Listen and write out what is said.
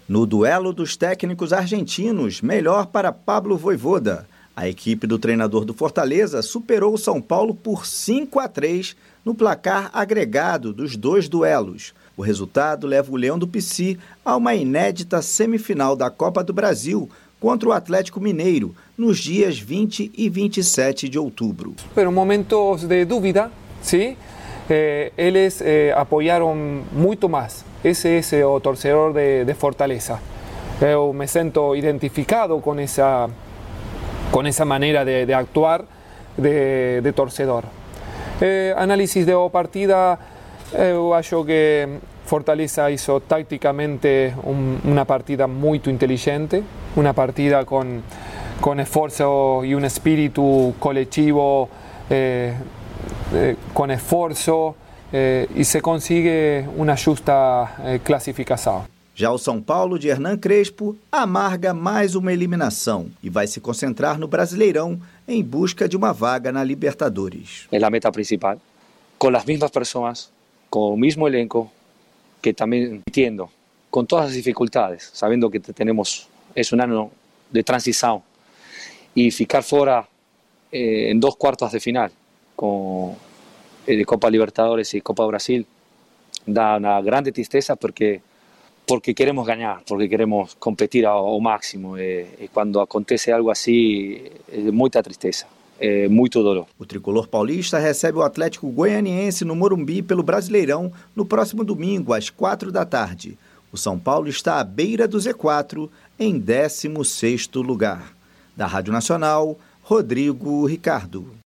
No duelo dos técnicos argentinos, melhor para Pablo Vojvoda. A equipe do treinador do Fortaleza superou o São Paulo por 5-3 no placar agregado dos dois duelos. O resultado leva o Leão do Pici a uma inédita semifinal da Copa do Brasil contra o Atlético Mineiro, nos dias 20 e 27 de outubro. Pero momentos de dúvida, ¿sí? Eles apoyaram muito mais. Esse é o torcedor de Fortaleza. Eu me sinto identificado com essa maneira de actuar de torcedor. Análisis da partida, eu acho que Fortaleza hizo tácticamente una partida muy inteligente, una partida con esfuerzo y un espíritu colectivo con esfuerzo y se consigue una justa clasificação. Já o São Paulo de Hernan Crespo amarga mais uma eliminação e vai se concentrar no Brasileirão em busca de uma vaga na Libertadores. É a meta principal, com as mesmas pessoas, com o mesmo elenco, que también entiendo, con todas las dificultades, sabiendo que es un año de transición, y ficar fuera en 2 cuartos de final de Copa Libertadores y Copa Brasil da una grande tristeza porque queremos ganar, porque queremos competir ao máximo, y cuando acontece algo así es mucha tristeza. Muito dolor. O tricolor paulista recebe o Atlético Goianiense no Morumbi pelo Brasileirão no próximo domingo, às 16h. O São Paulo está à beira do Z4, em 16º lugar. Da Rádio Nacional, Rodrigo Ricardo.